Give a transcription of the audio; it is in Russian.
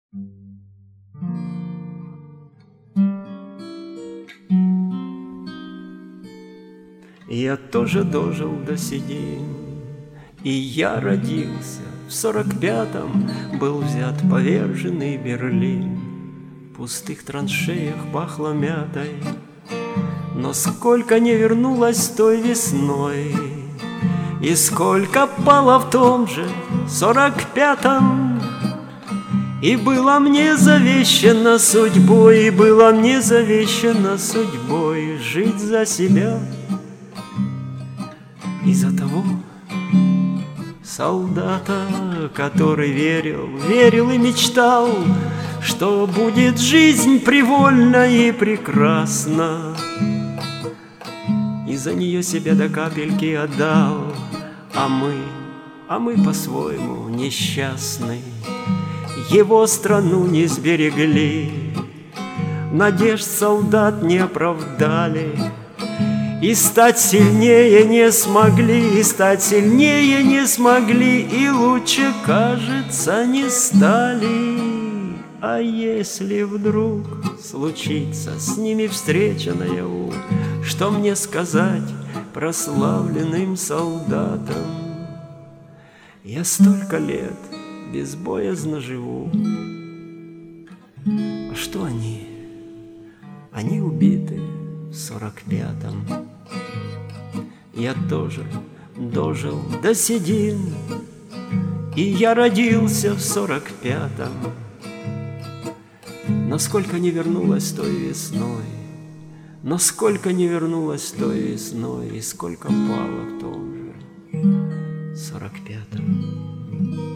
Я тоже дожил до седин, и я родился в 45-м, был взят поверженный Берлин. В пустых траншеях пахло мятой, но сколько не вернулось той весной, и сколько пало в том же 45-м. И было мне завещано судьбой, и было мне завещано судьбой жить за себя. Из-за того солдата, который верил и мечтал, что будет жизнь привольна и прекрасна, и за нее себя до капельки отдал, а мы по-своему несчастны. Его страну не сберегли, надежд солдат не оправдали, и стать сильнее не смогли, и стать сильнее не смогли, и лучше, кажется, не стали. А если вдруг случится с ними встреча наяву, что мне сказать прославленным солдатам? Я столько лет безбоязно живу. А что они? Они убиты в 45-м. Я тоже дожил до седин, и я родился в 45-м. Но сколько не вернулось той весной, но сколько не вернулось той весной, и сколько пало в том же 45-м.